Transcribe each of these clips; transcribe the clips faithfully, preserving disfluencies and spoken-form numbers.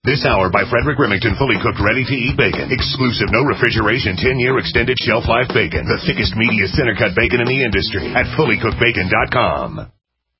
This hour by Frederick Remington, fully cooked, ready-to-eat bacon. Exclusive, no refrigeration, ten-year extended shelf life bacon. The thickest, meatiest, center-cut bacon in the industry at fully cooked bacon dot com.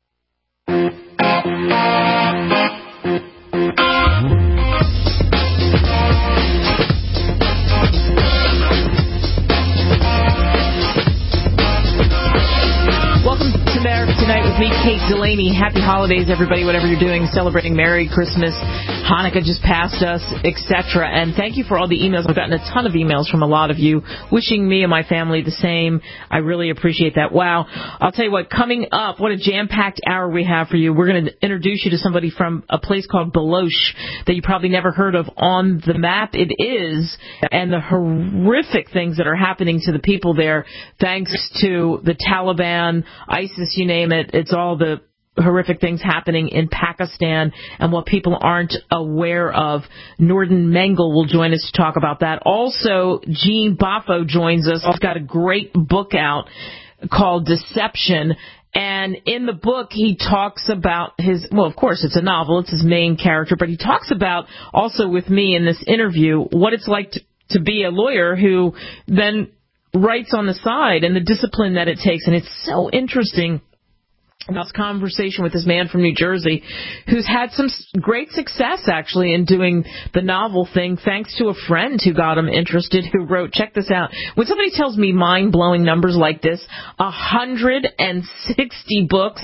Tonight with me, Kate Delaney. Happy holidays, everybody, whatever you're doing, celebrating Merry Christmas. Hanukkah just passed us, et cetera. And thank you for all the emails. I've gotten a ton of emails from a lot of you wishing me and my family the same. I really appreciate that. Wow. I'll tell you what, coming up, what a jam-packed hour we have for you. We're going to introduce you to somebody from a place called Baloch that you probably never heard of. On the map it is, and the horrific things that are happening to the people there thanks to the Taliban, ISIS, you name it. It's all the horrific things happening in Pakistan and what people aren't aware of. Norden Mengel will join us to talk about that. Also, Gene Boffo joins us. He's got a great book out called Deception. And in the book, he talks about his, well, of course, it's a novel. It's his main character. But he talks about, also with me in this interview, what it's like to, to be a lawyer who then writes on the side and the discipline that it takes. And it's so interesting. This conversation with this man from New Jersey who's had some great success, actually, in doing the novel thing, thanks to a friend who got him interested, who wrote, check this out. When somebody tells me mind-blowing numbers like this, one hundred sixty books,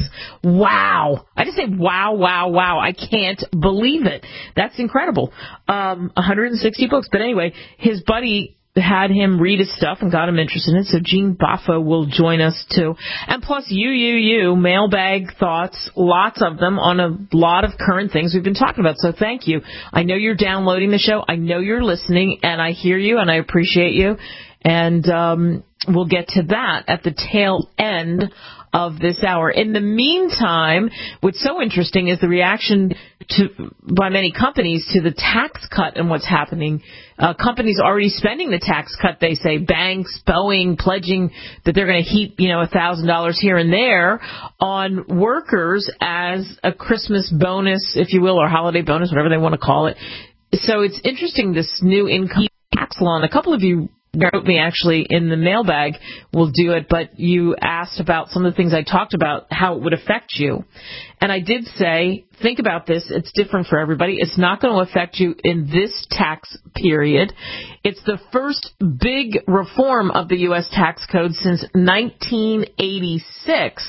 wow. I just say wow, wow, wow. I can't believe it. That's incredible. Um, one hundred sixty books. But anyway, his buddy had him read his stuff and got him interested in it, so Gene Boffo will join us too. And plus, you, you, you, mailbag thoughts, lots of them on a lot of current things we've been talking about, so thank you. I know you're downloading the show, I know you're listening, and I hear you, and I appreciate you, and um, we'll get to that at the tail end of this hour. In the meantime, what's so interesting is the reaction to by many companies to the tax cut and what's happening. Uh, companies already spending the tax cut, they say. Banks, Boeing, pledging that they're going to heap, you know, one thousand dollars here and there on workers as a Christmas bonus, if you will, or holiday bonus, whatever they want to call it. So it's interesting, this new income tax law. And a couple of you wrote me, actually, in the mailbag, we'll do it, but you asked about some of the things I talked about, how it would affect you. And I did say, think about this, it's different for everybody. It's not going to affect you in this tax period. It's the first big reform of the U S tax code since nineteen eighty-six.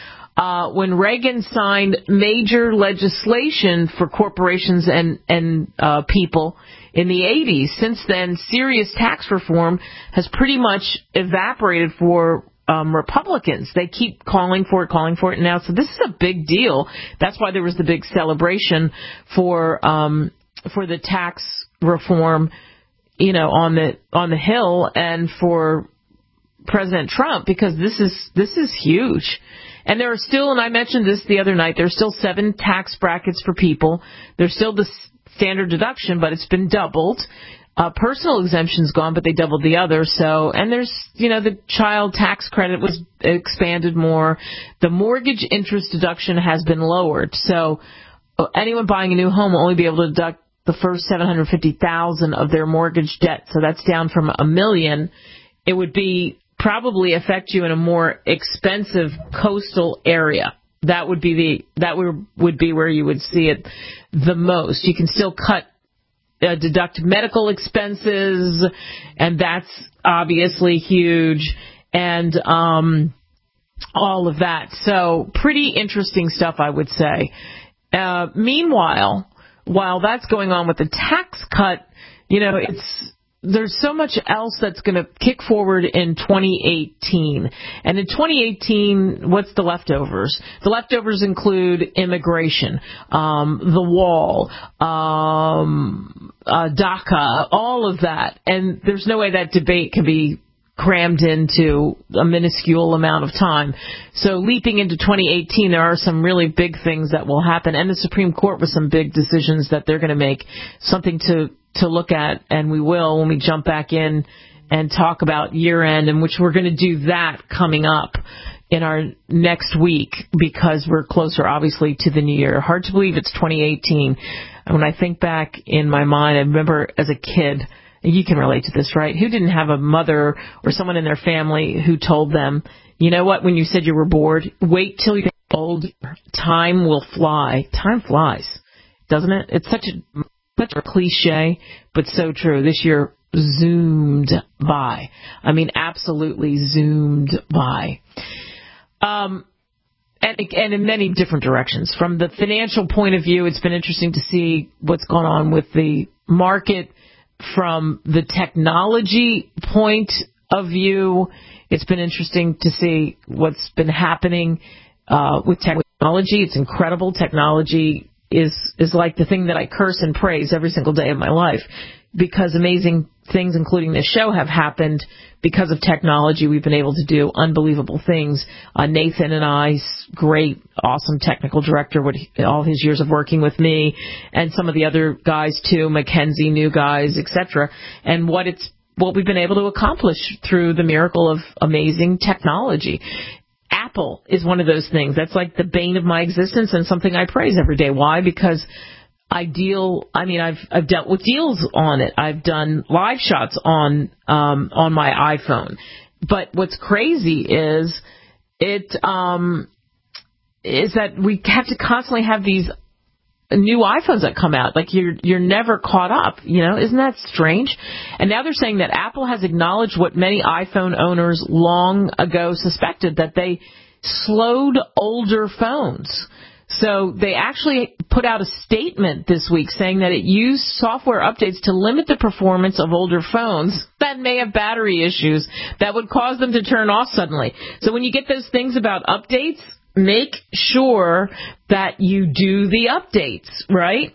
Uh, when Reagan signed major legislation for corporations and, and uh, people in the eighties. Since then, serious tax reform has pretty much evaporated for um, Republicans. They keep calling for it, calling for it now. So this is a big deal. That's why there was the big celebration for um, for the tax reform, you know, on the on the Hill, and for President Trump, because this is this is huge. And there are still, and I mentioned this the other night, there's still seven tax brackets for people. There's still the standard deduction, but it's been doubled. Uh, personal exemption's gone, but they doubled the other. So, and there's, you know, the child tax credit was expanded more. The mortgage interest deduction has been lowered. So anyone buying a new home will only be able to deduct the first seven hundred fifty thousand dollars of their mortgage debt. So that's down from a million. It would be probably affect you in a more expensive coastal area. That would be the that would be where you would see it the most. You can still cut uh, deduct medical expenses, and that's obviously huge, and um, all of that. So pretty interesting stuff, I would say. Uh, meanwhile, while that's going on with the tax cut, you know, it's there's so much else that's going to kick forward in twenty eighteen. And in twenty eighteen, what's the leftovers? The leftovers include immigration, um, the wall, um, uh, DACA, all of that. And there's no way that debate can be crammed into a minuscule amount of time. So leaping into twenty eighteen, there are some really big things that will happen. And the Supreme Court with some big decisions that they're going to make, something to to look at, and we will when we jump back in and talk about year-end, in which we're going to do that coming up in our next week because we're closer, obviously, to the new year. Hard to believe it's twenty eighteen. And when I think back in my mind, I remember as a kid, you can relate to this, right? Who didn't have a mother or someone in their family who told them, you know what, when you said you were bored, wait till you're old, time will fly. Time flies, doesn't it? It's such a, such a cliche, but so true. This year zoomed by. I mean, absolutely zoomed by. Um, and, and in many different directions. From the financial point of view, it's been interesting to see what's going on with the market. From the technology point of view, it's been interesting to see what's been happening uh, with technology. It's incredible. Technology is is like the thing that I curse and praise every single day of my life, because amazing things, including this show, have happened because of technology. We've been able to do unbelievable things. Uh, Nathan and I, great, awesome technical director, what he, all his years of working with me, and some of the other guys too, Mackenzie, new guys, et cetera. And what it's what we've been able to accomplish through the miracle of amazing technology. Apple is one of those things. That's like the bane of my existence and something I praise every day. Why? Because I deal, I mean, I've, I've dealt with deals on it. I've done live shots on, um, on my iPhone. But what's crazy is it, um, is that we have to constantly have these new iPhones that come out. Like you're, you're never caught up, you know, isn't that strange? And now they're saying that Apple has acknowledged what many iPhone owners long ago suspected, that they slowed older phones. So they actually put out a statement this week saying that it used software updates to limit the performance of older phones that may have battery issues that would cause them to turn off suddenly. So when you get those things about updates, make sure that you do the updates, right?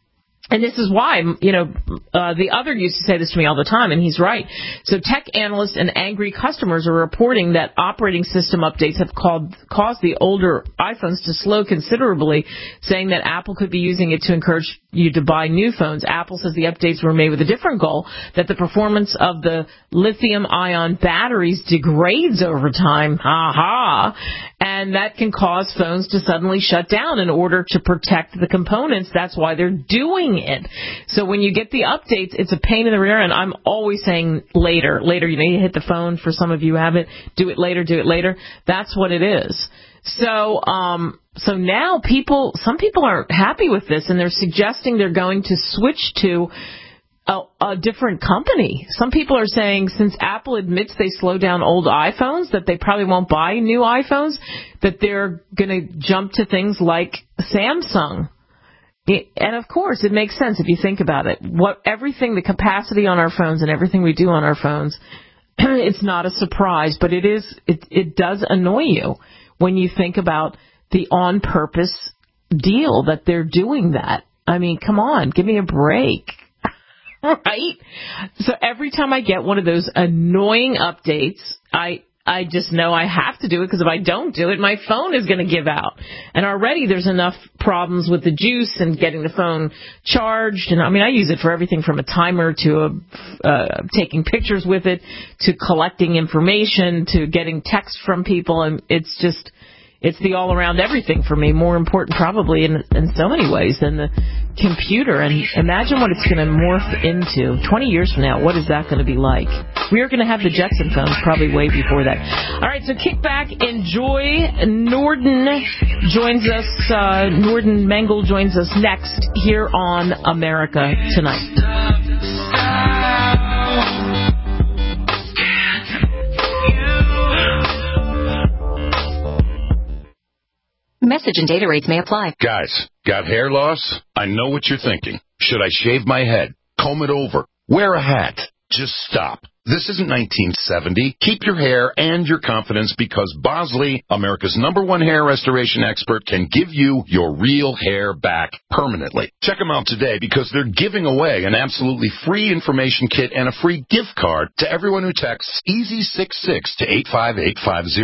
And this is why, you know, uh, the other used to say this to me all the time, and he's right. So tech analysts and angry customers are reporting that operating system updates have called, caused the older iPhones to slow considerably, saying that Apple could be using it to encourage you to buy new phones. Apple says the updates were made with a different goal, that the performance of the lithium-ion batteries degrades over time. Ha-ha. And that can cause phones to suddenly shut down in order to protect the components. That's why they're doing it. So when you get the updates, it's a pain in the rear, and I'm always saying later, later. You know, you hit the phone. For some of you who have it, do it later, do it later. That's what it is. So, um, so now people, some people aren't happy with this, and they're suggesting they're going to switch to A, a different company. Some people are saying, since Apple admits they slow down old iPhones, that they probably won't buy new iPhones, that they're going to jump to things like Samsung. It, and of course, it makes sense if you think about it. What everything, the capacity on our phones and everything we do on our phones, it's not a surprise, but it is. It, it does annoy you when you think about the on-purpose deal that they're doing that. I mean, come on, give me a break. Right? So every time I get one of those annoying updates, I I just know I have to do it, because if I don't do it, my phone is going to give out. And already there's enough problems with the juice and getting the phone charged. And I mean, I use it for everything from a timer to a, uh, taking pictures with it, to collecting information, to getting texts from people. And it's just, it's the all-around everything for me, more important probably in, in so many ways than the computer. And imagine what it's going to morph into. twenty years from now, what is that going to be like? We are going to have the Jetson phones probably way before that. All right, so kick back, enjoy. Norden joins us, uh, Norden Mengel joins us next here on America Tonight. Message and data rates may apply. Guys, got hair loss? I know what you're thinking. Should I shave my head? Comb it over? Wear a hat? Just stop. This isn't nineteen seventy. Keep your hair and your confidence, because Bosley, America's number one hair restoration expert, can give you your real hair back permanently. Check them out today, because they're giving away an absolutely free information kit and a free gift card to everyone who texts EASY sixty-six to eight five eight five zero.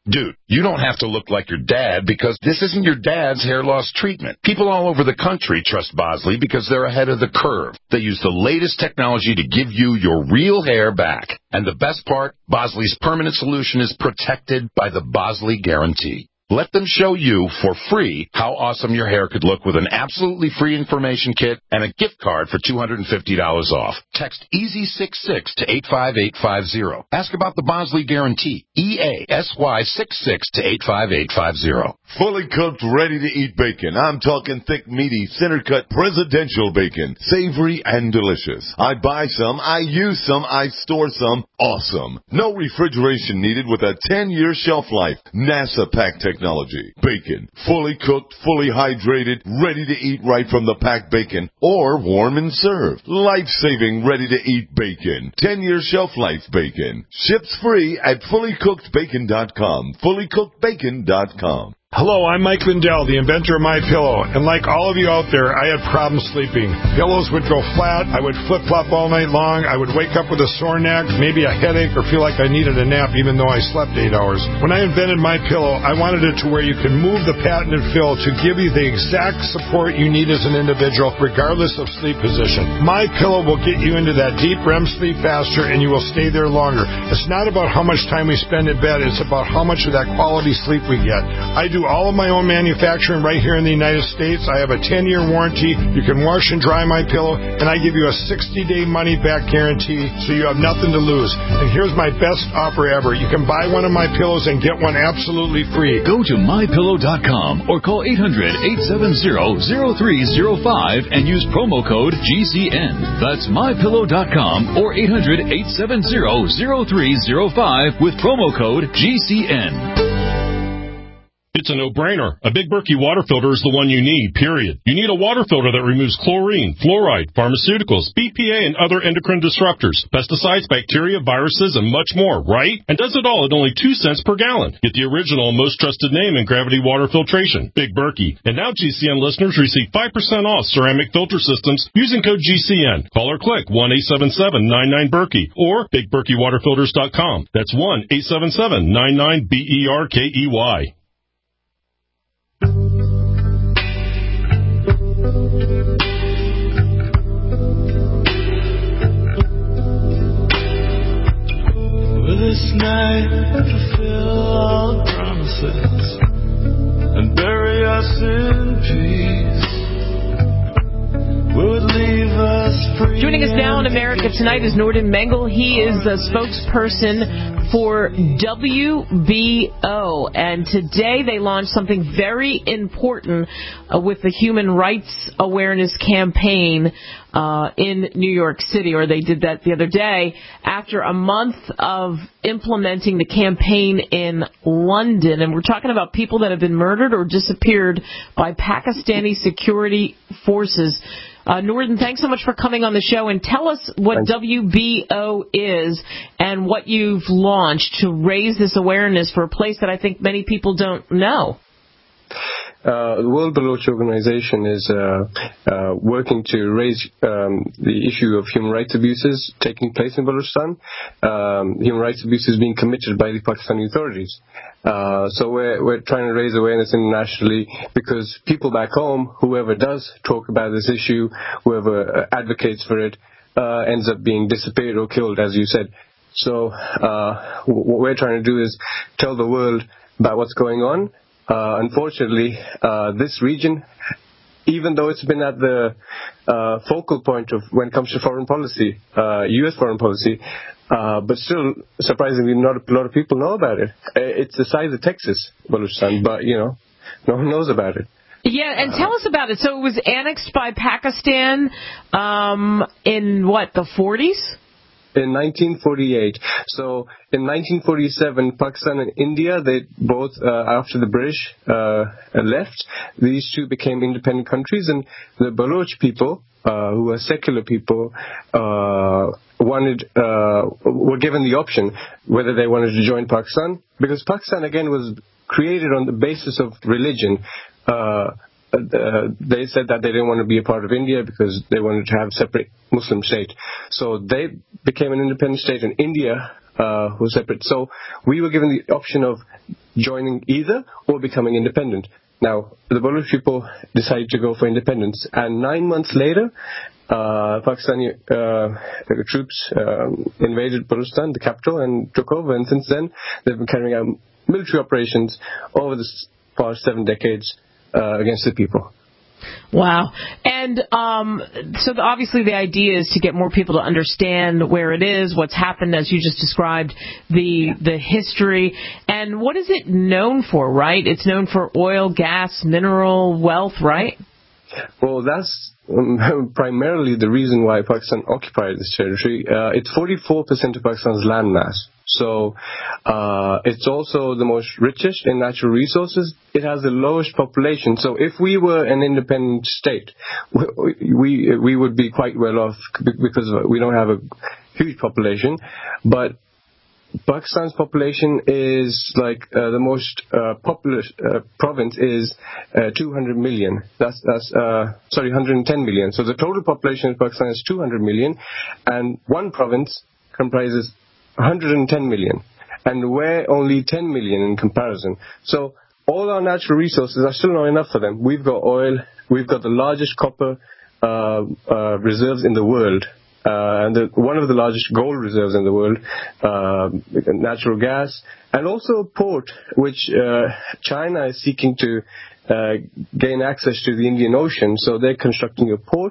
Dude, you don't have to look like your dad because this isn't your dad's hair loss treatment. People all over the country trust Bosley because they're ahead of the curve. They use the latest technology to give you your real hair back. And the best part, Bosley's permanent solution is protected by the Bosley Guarantee. Let them show you for free how awesome your hair could look with an absolutely free information kit and a gift card for two hundred fifty dollars off. Text EASY sixty-six to eight five eight five zero. Ask about the Bosley Guarantee. E A S Y sixty-six to eight five eight five zero. Fully cooked, ready-to-eat bacon. I'm talking thick, meaty, center-cut, presidential bacon. Savory and delicious. I buy some, I use some, I store some. Awesome. No refrigeration needed with a ten-year shelf life. NASA pack technology. Bacon. Fully cooked, fully hydrated, ready to eat right from the packed bacon. Or warm and served. Life-saving, ready-to-eat bacon. ten-year shelf life bacon. Ships free at fully cooked bacon dot com. fully cooked bacon dot com. Hello, I'm Mike Lindell, the inventor of MyPillow, and like all of you out there, I had problems sleeping. Pillows would go flat, I would flip-flop all night long, I would wake up with a sore neck, maybe a headache, or feel like I needed a nap even though I slept eight hours. When I invented MyPillow, I wanted it to where you can move the patented fill to give you the exact support you need as an individual, regardless of sleep position. MyPillow will get you into that deep R E M sleep faster, and you will stay there longer. It's not about how much time we spend in bed, it's about how much of that quality sleep we get. I do all of my own manufacturing right here in the United States. I have a ten-year warranty. You can wash and dry my pillow, and I give you a sixty-day money-back guarantee, so you have nothing to lose. And here's my best offer ever. You can buy one of my pillows and get one absolutely free. Go to my pillow dot com or call eight hundred, eight seven zero, zero three zero five and use promo code G C N. That's my pillow dot com or eight hundred, eight seven zero, zero three zero five with promo code G C N. It's a no-brainer. A Big Berkey water filter is the one you need, period. You need a water filter that removes chlorine, fluoride, pharmaceuticals, B P A, and other endocrine disruptors, pesticides, bacteria, viruses, and much more, right? And does it all at only two cents per gallon. Get the original and most trusted name in gravity water filtration, Big Berkey. And now G C N listeners receive five percent off ceramic filter systems using code G C N. Call or click one eight seven seven, nine nine, Berkey or big berkey water filters dot com. That's one eight seven seven, nine nine, B E R K E Y. Will this night fulfill all promises and bury us in peace? Will it leave us free? Joining us now in America Tonight is Nordin Mengel. He is the spokesperson for W B O, and today they launched something very important uh, with the Human Rights Awareness Campaign uh, in New York City, or they did that the other day, after a month of implementing the campaign in London. And we're talking about people that have been murdered or disappeared by Pakistani security forces. Uh, Nordin, thanks so much for coming on the show, and tell us what Thanks. W B O is and what you've launched to raise this awareness for a place that I think many people don't know. Uh, the World Baloch Organization is uh, uh, working to raise um, the issue of human rights abuses taking place in Balochistan. Um, human rights abuses being committed by the Pakistani authorities. Uh, so we're, we're trying to raise awareness internationally because people back home, whoever does talk about this issue, whoever advocates for it, uh, ends up being disappeared or killed, as you said. So uh, what we're trying to do is tell the world about what's going on. Uh, unfortunately, uh, this region, even though it's been at the uh, focal point of when it comes to foreign policy, uh, U S foreign policy, uh, but still, surprisingly, not a lot of people know about it. It's the size of Texas, Balochistan, but, you know, no one knows about it. Yeah, and tell us about it. So it was annexed by Pakistan um, in, what, the forties? In nineteen forty-eight. So in nineteen forty-seven, Pakistan and India, they both, uh, after the British uh, left, these two became independent countries, and the Baloch people, uh, who are secular people, uh, wanted, uh, were given the option whether they wanted to join Pakistan, because Pakistan again was created on the basis of religion. Uh, Uh, they said that they didn't want to be a part of India because they wanted to have a separate Muslim state. So they became an independent state, and India uh, were separate. So we were given the option of joining either or becoming independent. Now, the Baloch people decided to go for independence, and nine months later, uh, Pakistani uh, troops um, invaded Balochistan, the capital, and took over. And since then, they've been carrying out military operations over the past seven decades uh, against the people. Wow. And um, so the, obviously the idea is to get more people to understand where it is, what's happened, as you just described, the the history. And what is it known for, right? It's known for oil, gas, mineral wealth, right? Well, that's um, primarily the reason why Pakistan occupied this territory. Uh, it's forty-four percent of Pakistan's landmass. So uh, it's also the most richest in natural resources. It has the lowest population. So if we were an independent state, we we, we would be quite well off because we don't have a huge population. But Pakistan's population is like uh, the most uh, populous uh, province is uh, two hundred million. That's that's uh, sorry, one hundred ten million. So the total population of Pakistan is two hundred million, and one province comprises one hundred ten million, and we're only ten million in comparison. So all our natural resources are still not enough for them. We've got oil, we've got the largest copper uh, uh, reserves in the world, uh, and the, one of the largest gold reserves in the world, uh, natural gas, and also a port, which uh, China is seeking to uh, gain access to the Indian Ocean. So they're constructing a port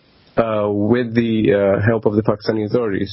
uh, with the uh, help of the Pakistani authorities.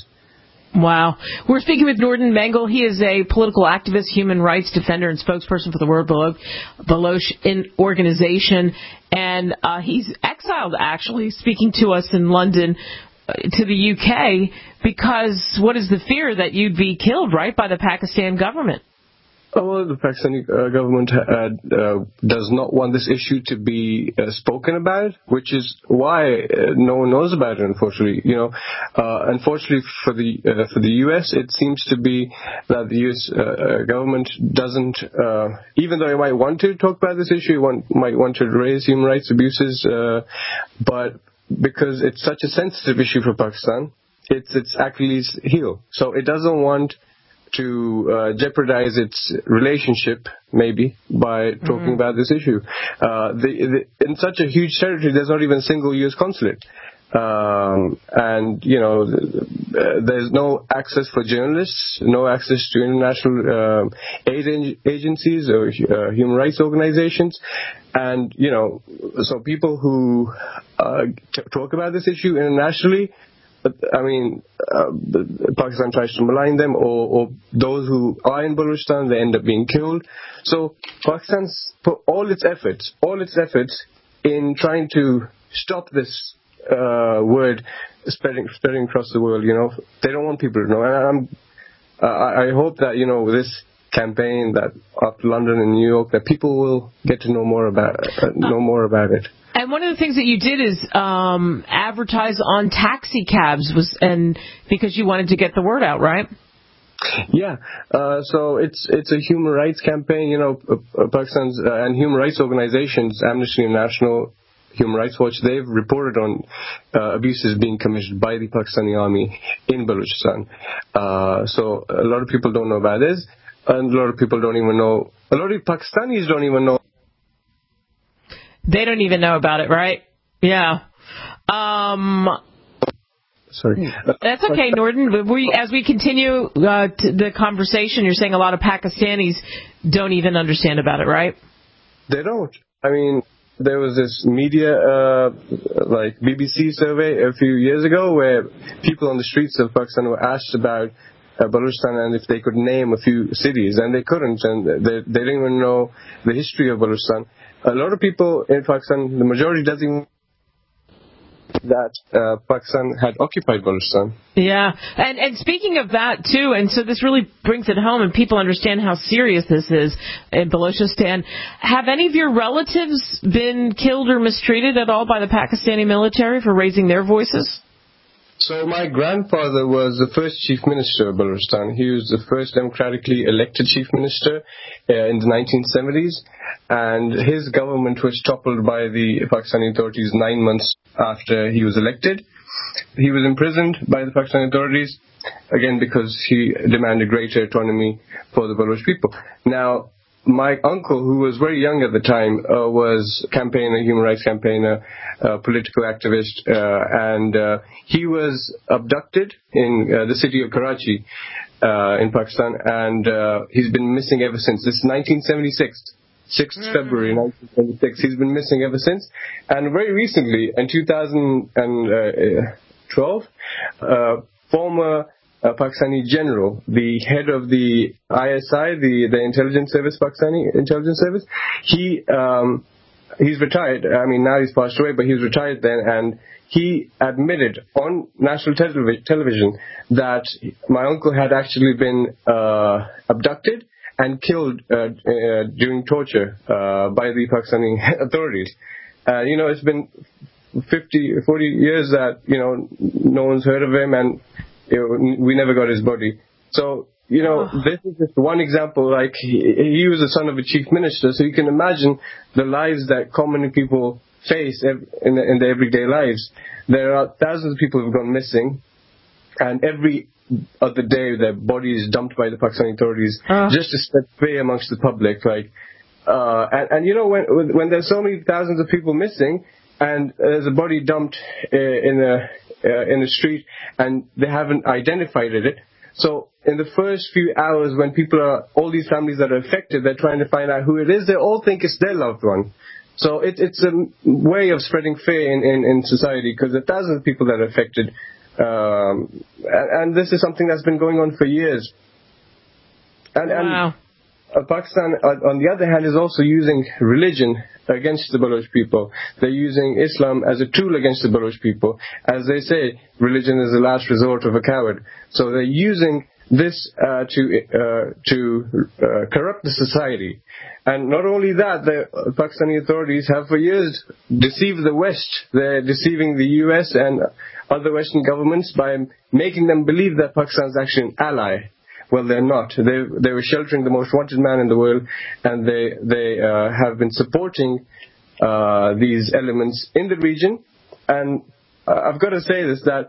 Wow. We're speaking with Nordin Mengal. He is a political activist, human rights defender, and spokesperson for the World Baloch, Baloch organization. And uh, he's exiled, actually, speaking to us in London, uh, to the U K, because what is the fear that you'd be killed, right, by the Pakistan government? Well, the Pakistani uh, government uh, uh, does not want this issue to be uh, spoken about, which is why uh, no one knows about it. Unfortunately, you know, uh, unfortunately for the uh, for the U S, it seems to be that the U S uh, government doesn't, uh, even though it might want to talk about this issue, want, might want to raise human rights abuses, uh, but because it's such a sensitive issue for Pakistan, it's its Achilles heel. So it doesn't want to uh, jeopardize its relationship, maybe, by talking mm-hmm. about this issue. Uh, the, the, in such a huge territory, there's not even a single U S consulate. Um, and, you know, uh, there's no access for journalists, no access to international uh, aid agencies or uh, human rights organizations. And, you know, so people who uh, t- talk about this issue internationally, I mean, uh, Pakistan tries to malign them, or, or those who are in Balochistan, they end up being killed. So Pakistan's put all its efforts, all its efforts in trying to stop this uh, word spreading, spreading across the world. You know, they don't want people to know. And I'm, uh, I hope that, you know, this campaign that after London and New York, that people will get to know more about uh, know more about it. And one of the things that you did is um, advertise on taxi cabs, was and because you wanted to get the word out, right? Yeah. Uh, so it's it's a human rights campaign. You know, uh, Pakistan's uh, and human rights organizations, Amnesty International, Human Rights Watch, they've reported on uh, abuses being committed by the Pakistani army in Balochistan. Uh, so a lot of people don't know about this, and a lot of people don't even know. A lot of Pakistanis don't even know. They don't even know about it, right? Yeah. Um, Sorry. That's okay, Nordin. We, as we continue uh, to the conversation, you're saying a lot of Pakistanis don't even understand about it, right? They don't. I mean, there was this media, uh, like B B C survey a few years ago where people on the streets of Pakistan were asked about uh, Balochistan and if they could name a few cities, and they couldn't, and they, they didn't even know the history of Balochistan. A lot of people in Pakistan, the majority doesn't even that uh, Pakistan had occupied Balochistan. Yeah, and and speaking of that too, and so this really brings it home, and people understand how serious this is in Balochistan. Have any of your relatives been killed or mistreated at all by the Pakistani military for raising their voices? So my grandfather was the first chief minister of Balochistan. He was the first democratically elected chief minister uh, in the nineteen seventies, and his government was toppled by the Pakistani authorities nine months after he was elected. He was imprisoned by the Pakistani authorities, again, because he demanded greater autonomy for the Baloch people. Now, my uncle, who was very young at the time, uh, was a campaigner, human rights campaigner, uh, political activist, uh, and uh, he was abducted in uh, the city of Karachi uh, in Pakistan, and uh, he's been missing ever since. This is nineteen seventy-six. sixth of February nineteen seventy-six. He's been missing ever since. And very recently, in two thousand twelve, uh, former uh, Pakistani general, the head of the I S I, the, the intelligence service, Pakistani intelligence service, he um, he's retired. I mean, now he's passed away, but he was retired then, and he admitted on national televi- television that my uncle had actually been uh, abducted and killed uh, uh, during torture uh, by the Pakistani authorities. Uh, you know, it's been fifty, forty years that, you know, no one's heard of him, and you know, we never got his body. So, you know, oh. this is just one example. Like, he, he was the son of a chief minister, so you can imagine the lives that common people face in, the, in their everyday lives. There are thousands of people who have gone missing, and every other day their body is dumped by the Pakistani authorities uh. just to spread fear amongst the public. Like, uh, and, and you know, when when there's so many thousands of people missing, and there's a body dumped uh, in a uh, in the street, and they haven't identified it. So in the first few hours, when people are, all these families that are affected, they're trying to find out who it is. They all think it's their loved one. So it, it's a way of spreading fear in, in, in society, because there are thousands of people that are affected. Um, and, and this is something that's been going on for years. And, wow. and uh, Pakistan, uh, on the other hand, is also using religion against the Baloch people. They're using Islam as a tool against the Baloch people. As they say, religion is the last resort of a coward. So they're using this uh, to uh, to uh, corrupt the society. And not only that, the Pakistani authorities have for years deceived the West. They're deceiving the U S and other Western governments by making them believe that Pakistan is actually an ally. Well, they're not. They they were sheltering the most wanted man in the world, and they they uh, have been supporting uh, these elements in the region. And uh, I've got to say this, that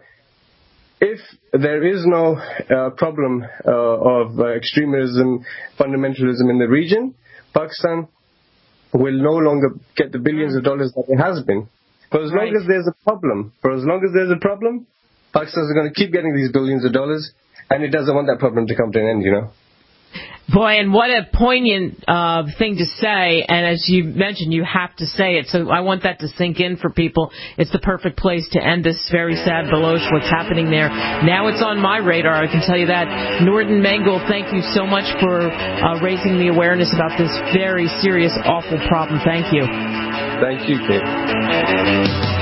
if there is no uh, problem uh, of uh, extremism, fundamentalism in the region, Pakistan will no longer get the billions of dollars that it has been. For as long right. as there's a problem, for as long as there's a problem, Pakistan is going to keep getting these billions of dollars, and it doesn't want that problem to come to an end, you know. Boy, and what a poignant uh, thing to say, and as you mentioned, you have to say it, so I want that to sink in for people. It's the perfect place to end this very sad Baloch, what's happening there. Now it's on my radar, I can tell you that. Nordin Mengel, thank you so much for uh, raising the awareness about this very serious, awful problem. Thank you. Thank you, Kate.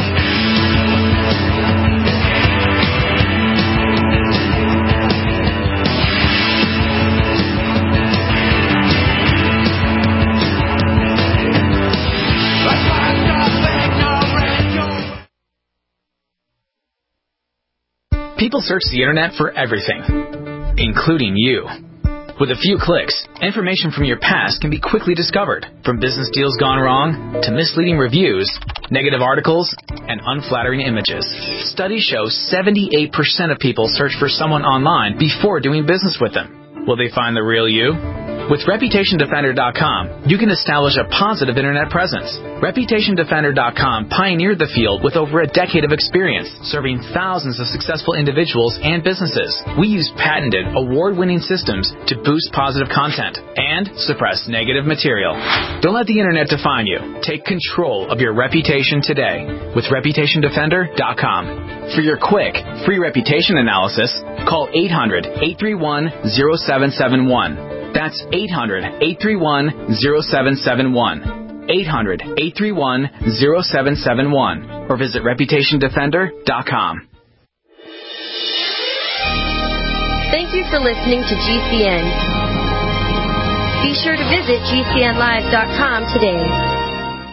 People search the internet for everything, including you. With a few clicks, information from your past can be quickly discovered, from business deals gone wrong to misleading reviews, negative articles, and unflattering images. Studies show seventy-eight percent of people search for someone online before doing business with them. Will they find the real you? With Reputation Defender dot com, you can establish a positive internet presence. Reputation Defender dot com pioneered the field with over a decade of experience, serving thousands of successful individuals and businesses. We use patented, award-winning systems to boost positive content and suppress negative material. Don't let the internet define you. Take control of your reputation today with Reputation Defender dot com. For your quick, free reputation analysis, call eight hundred, eight three one, zero seven seven one. That's eight hundred, eight three one, zero seven seven one. eight hundred, eight three one, zero seven seven one. Or visit Reputation Defender dot com. Thank you for listening to G C N. Be sure to visit G C N live dot com today.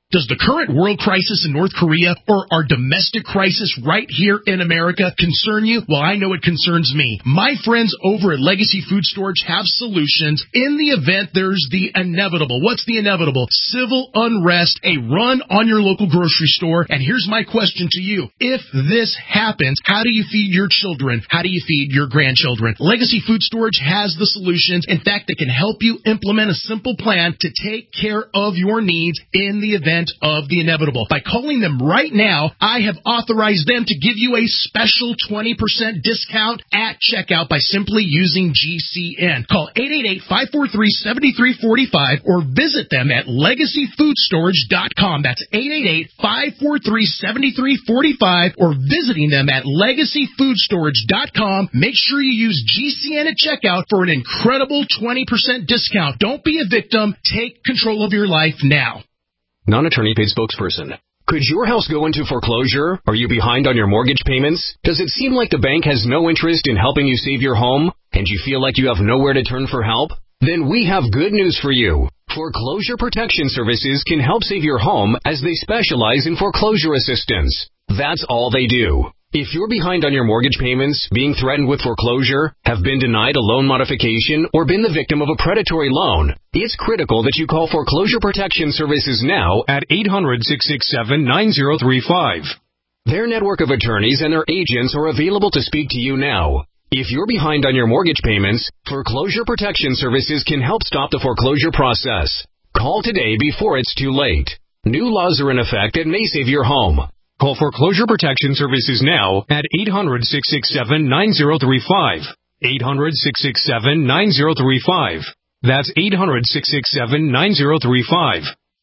Does the current world crisis in North Korea or our domestic crisis right here in America concern you? Well, I know it concerns me. My friends over at Legacy Food Storage have solutions in the event there's the inevitable. What's the inevitable? Civil unrest, a run on your local grocery store. And here's my question to you. If this happens, how do you feed your children? How do you feed your grandchildren? Legacy Food Storage has the solutions. In fact, they can help you implement a simple plan to take care of your needs in the event of the inevitable. By calling them right now, I have authorized them to give you a special twenty percent discount at checkout by simply using G C N. Call eight eight eight, five four three, seven three four five or visit them at legacy food storage dot com. That's eight eight eight, five four three, seven three four five or visiting them at legacy food storage dot com. Make sure you use G C N at checkout for an incredible twenty percent discount. Don't be a victim. Take control of your life now. Non-attorney paid spokesperson. Could your house go into foreclosure? Are you behind on your mortgage payments? Does it seem like the bank has no interest in helping you save your home? And you feel like you have nowhere to turn for help? Then we have good news for you. Foreclosure Protection Services can help save your home as they specialize in foreclosure assistance. That's all they do. If you're behind on your mortgage payments, being threatened with foreclosure, have been denied a loan modification, or been the victim of a predatory loan, it's critical that you call Foreclosure Protection Services now at eight hundred, six six seven, nine zero three five. Their network of attorneys and their agents are available to speak to you now. If you're behind on your mortgage payments, Foreclosure Protection Services can help stop the foreclosure process. Call today before it's too late. New laws are in effect that may save your home. Call Foreclosure Protection Services now at eight hundred, six six seven, nine zero three five. eight hundred, six six seven, nine zero three five. That's eight hundred, six six seven, nine zero three five.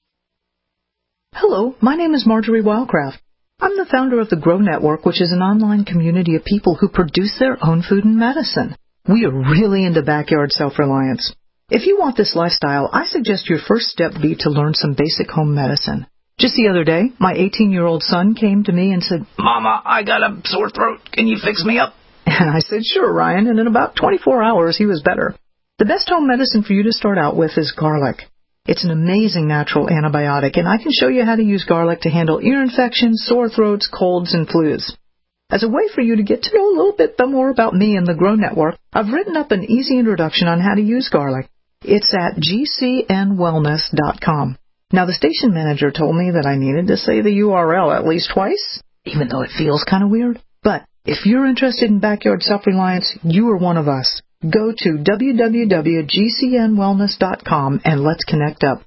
Hello, my name is Marjorie Wildcraft. I'm the founder of the Grow Network, which is an online community of people who produce their own food and medicine. We are really into backyard self-reliance. If you want this lifestyle, I suggest your first step be to learn some basic home medicine. Just the other day, my eighteen-year-old son came to me and said, "Mama, I got a sore throat. Can you fix me up?" And I said, "Sure, Ryan," and in about twenty-four hours, he was better. The best home medicine for you to start out with is garlic. It's an amazing natural antibiotic, and I can show you how to use garlic to handle ear infections, sore throats, colds, and flus. As a way for you to get to know a little bit more about me and the Grow Network, I've written up an easy introduction on how to use garlic. It's at g c n wellness dot com. Now, the station manager told me that I needed to say the U R L at least twice, even though it feels kind of weird. But if you're interested in backyard self-reliance, you are one of us. Go to w w w dot g c n wellness dot com and let's connect up.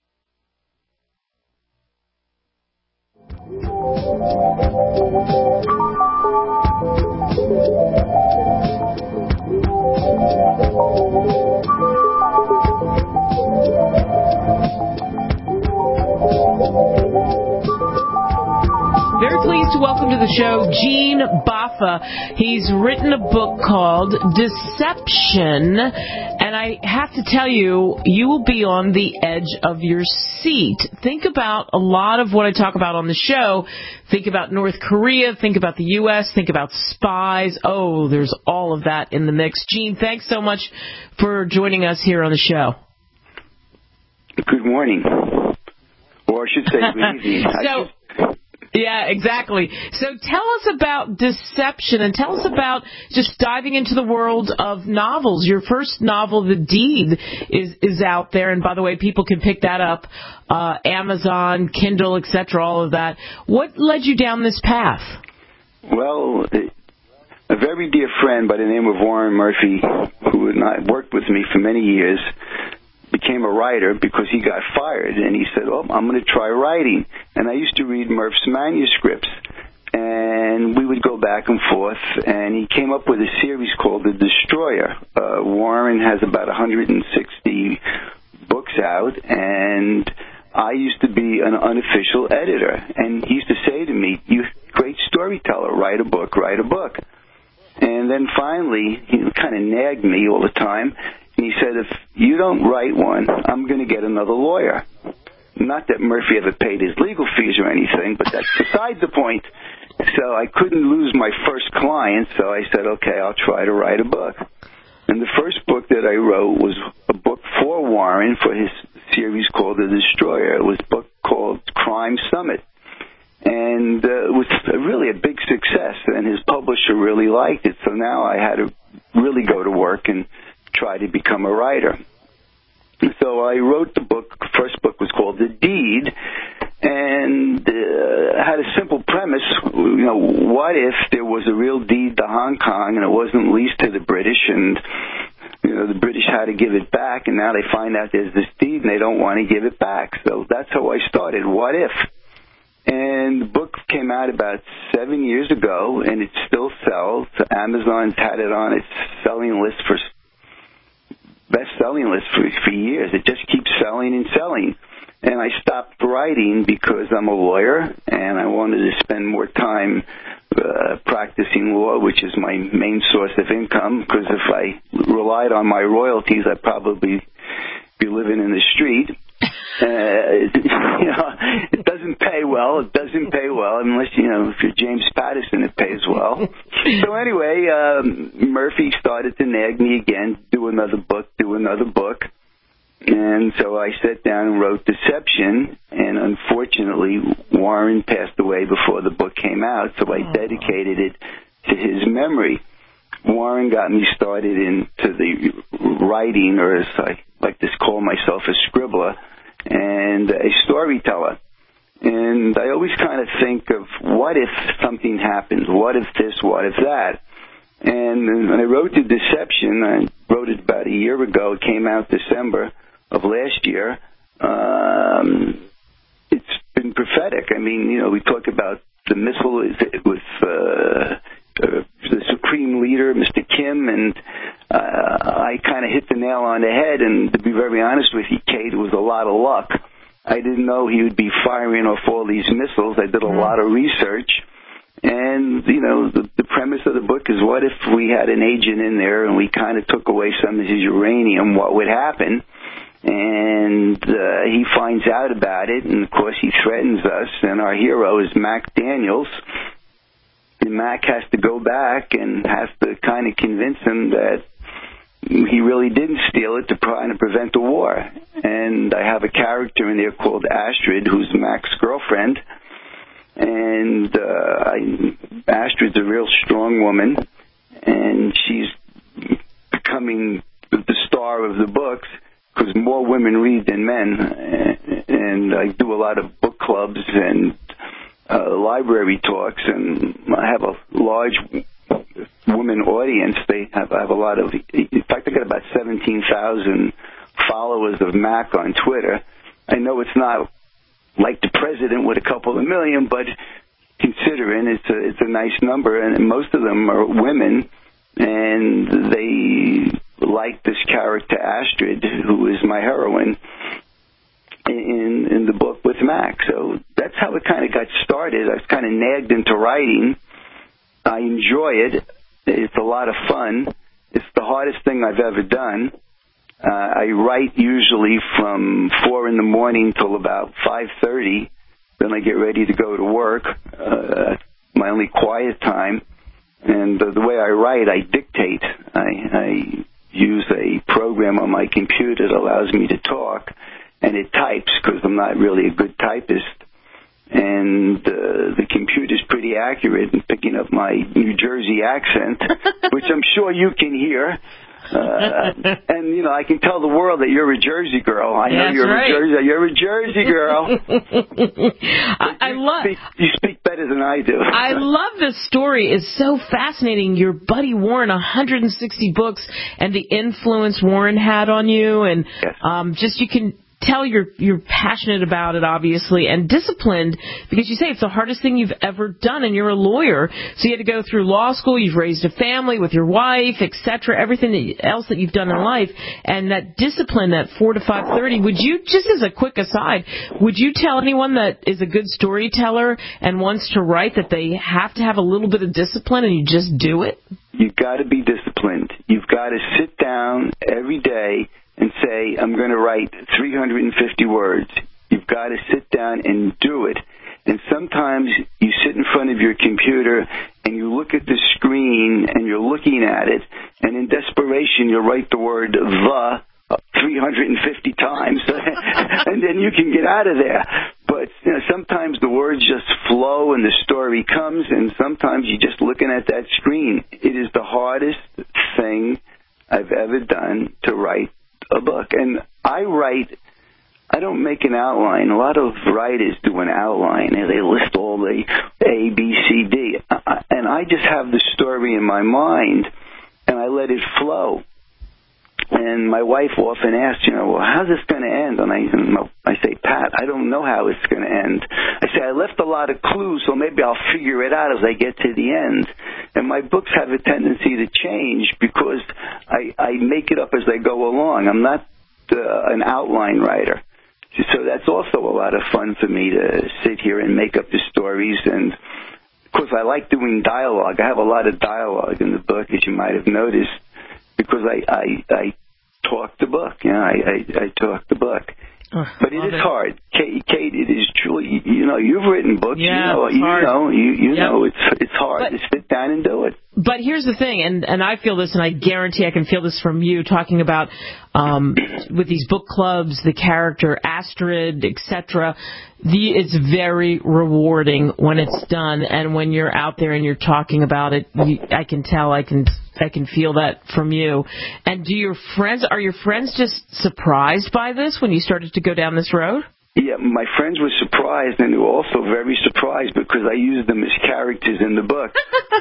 Very pleased to welcome to the show Gene Baffa. He's written a book called Deception, and I have to tell you, you will be on the edge of your seat. Think about a lot of what I talk about on the show. Think about North Korea, think about the U S, think about spies. Oh, there's all of that in the mix. Gene, thanks so much for joining us here on the show. Good morning. Or I should say good evening. so, Yeah, exactly. So tell us about Deception, and tell us about just diving into the world of novels. Your first novel, The Deed, is is out there, and by the way, people can pick that up, uh, Amazon, Kindle, et cetera, all of that. What led you down this path? Well, a very dear friend by the name of Warren Murphy, who had not worked with me for many years, became a writer because he got fired, and he said, "Oh, I'm going to try writing." And I used to read Murph's manuscripts, and we would go back and forth, and he came up with a series called The Destroyer. Uh, Warren has about one hundred sixty books out, and I used to be an unofficial editor, and he used to say to me, "You great storyteller, write a book, write a book." And then finally, he kind of nagged me all the time, and he said, "If you don't write one, I'm going to get another lawyer." Not that Murphy ever paid his legal fees or anything, but that's beside the point. So I couldn't lose my first client, so I said, okay, I'll try to write a book. And the first book that I wrote was a book for Warren for his series called The Destroyer. It was a book called Crime Summit. And uh, it was really a big success, and his publisher really liked it. So now I had to really go to work and try to become a writer. So I wrote the book. The first book was called The Deed, and uh, had a simple premise. You know, what if there was a real deed to Hong Kong and it wasn't leased to the British, and you know the British had to give it back, and now they find out there's this deed and they don't want to give it back. So that's how I started. What if? And the book came out about seven years ago, and it still sells. Amazon's had it on its selling list for best-selling list for, for years. It just keeps selling and selling. And I stopped writing because I'm a lawyer, and I wanted to spend more time uh, practicing law, which is my main source of income, because if I relied on my royalties, I'd probably be living in the street. Uh, you know, it doesn't pay well. It doesn't pay well unless, you know, if you're James Patterson, it pays well. So anyway, um, Murphy started to nag me again, do another book, do another book. And so I sat down and wrote Deception, and unfortunately Warren passed away before the book came out, so I dedicated it to his memory. Warren got me started into the writing, or as I like to call myself, a scribbler and a storyteller. And I always kind of think of what if something happens, what if this, what if that. And when I wrote The Deception, I wrote it about a year ago, it came out December of last year. Um, it's been prophetic. I mean, you know, we talk about the missile with uh, uh, the Supreme Leader, Mister Kim, and uh, I kind of hit the nail on the head. And to be very honest with you, Kate, it was a lot of luck. I didn't know he would be firing off all these missiles. I did a lot of research. And, you know, the, the premise of the book is, what if we had an agent in there and we kind of took away some of his uranium, what would happen? And uh, he finds out about it, and, of course, he threatens us. And our hero is Mac Daniels. And Mac has to go back and has to kind of convince him that he really didn't steal it to try to prevent a war. And I have a character in there called Astrid, who's Mac's girlfriend. And uh, I, Astrid's a real strong woman, and she's becoming the star of the books because more women read than men. And I do a lot of book clubs and uh, library talks, and I have a large women audience. They have, I have a lot of, in fact, I got about seventeen thousand followers of Mac on Twitter. I know it's not like the president with a couple of million, but considering it's a, it's a nice number, and most of them are women, and they like this character Astrid, who is my heroine in in the book with Mac. So that's how it kind of got started. I was kind of nagged into writing. I enjoy it. It's a lot of fun. It's the hardest thing I've ever done. Uh, I write usually from four in the morning till about five thirty. Then I get ready to go to work. Uh, my only quiet time. And uh, the way I write, I dictate. I, I use a program on my computer that allows me to talk, and it types because I'm not really a good typist. And uh, the computer's pretty accurate in picking up my New Jersey accent, which I'm sure you can hear. Uh, and, you know, I can tell the world that you're a Jersey girl. I know That's you're right. a Jersey. You're a Jersey girl. I, I love. You speak better than I do. I love this story. It's so fascinating. Your buddy Warren, one hundred sixty books, and the influence Warren had on you, and yes. um, just you can tell you're you're passionate about it, obviously, and disciplined, because you say it's the hardest thing you've ever done, and you're a lawyer, so you had to go through law school, you've raised a family with your wife, et cetera, everything that, else that you've done in life, and that discipline, that four to five thirty. Would you, just as a quick aside, would you tell anyone that is a good storyteller and wants to write that they have to have a little bit of discipline and you just do it? You've got to be disciplined. You've got to sit down every day and say, I'm going to write three hundred fifty words. You've got to sit down and do it. And sometimes you sit in front of your computer and you look at the screen and you're looking at it, and in desperation you'll write the word the three hundred fifty times, and then you can get out of there. But it's, you know, sometimes the words just flow and the story comes, and sometimes you're just looking at that screen. It is the hardest thing I've ever done to write a book. And I write, I don't make an outline. A lot of writers do an outline, and they list all the A, B, C, D. And I just have the story in my mind, and I let it flow. And my wife often asks, you know, well, how's this going to end? And I, I say, Pat, I don't know how it's going to end. I say, I left a lot of clues, so maybe I'll figure it out as I get to the end. And my books have a tendency to change because I, I make it up as I go along. I'm not uh, an outline writer. So that's also a lot of fun for me to sit here and make up the stories. And, of course, I like doing dialogue. I have a lot of dialogue in the book, as you might have noticed, because I, I, I talk the book. You know, I, I, I talk the book. Oh, but it is it. hard. Kate, Kate, it is truly, you know, you've written books. Yeah, you know, you hard. know, you, you yep. know it's it's hard but, to sit down and do it. But here's the thing, and, and I feel this, and I guarantee I can feel this from you, talking about um, with these book clubs, the character Astrid, et cetera. The, it's very rewarding when it's done, and when you're out there and you're talking about it, you, I can tell, I can, I can feel that from you. And do your friends, are your friends just surprised by this when you started to go down this road? Yeah, my friends were surprised, and they were also very surprised because I used them as characters in the book.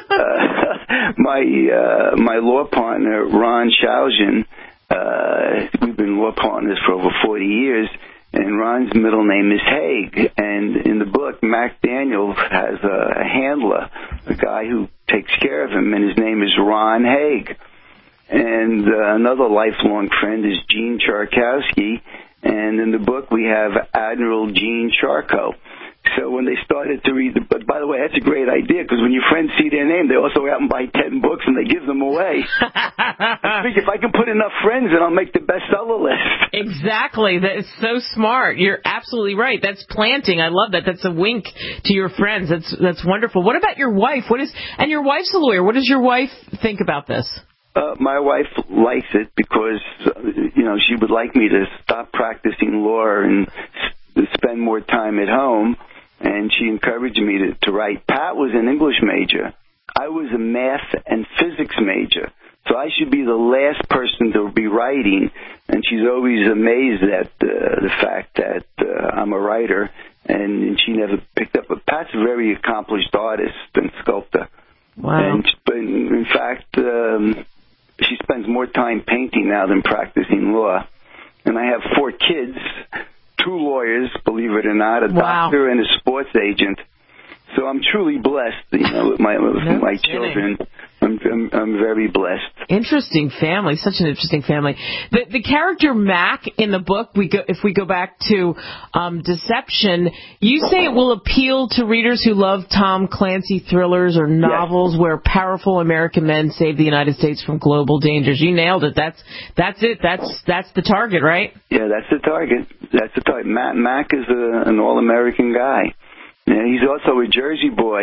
uh, my uh, my law partner, Ron Shaushan, uh, we've been law partners for over forty years, and Ron's middle name is Haig. And in the book, Mac Daniels has a, a handler, a guy who takes care of him, and his name is Ron Haig. And uh, another lifelong friend is Gene Charkowski. And in the book, we have Admiral Gene Charco. So when they started to read the book, by the way, that's a great idea, because when your friends see their name, they also go out and buy ten books and they give them away. I think if I can put enough friends in, I'll make the bestseller list. Exactly. That is so smart. You're absolutely right. That's planting. I love that. That's a wink to your friends. That's that's wonderful. What about your wife? What is and your wife's a lawyer. What does your wife think about this? Uh, my wife likes it because, uh, you know, she would like me to stop practicing law and s- spend more time at home, and she encouraged me to, to write. Pat was an English major. I was a math and physics major, so I should be the last person to be writing, and she's always amazed at uh, the fact that uh, I'm a writer, and, and she never picked up. But Pat's a very accomplished artist and sculptor. Wow. And, but in fact, um, she spends more time painting now than practicing law. And I have four kids, two lawyers, believe it or not, a wow. doctor and a sports agent. So I'm truly blessed, you know, with my with no my kidding. children. I'm, I'm I'm very blessed. Interesting family, such an interesting family. The the character Mac in the book, we go if we go back to um, Deception, you say it will appeal to readers who love Tom Clancy thrillers or novels yes. where powerful American men save the United States from global dangers. You nailed it. That's that's it. That's that's the target, right? Yeah, that's the target. That's the target. Mac, Mac is a, an all-American guy. Yeah, he's also a Jersey boy.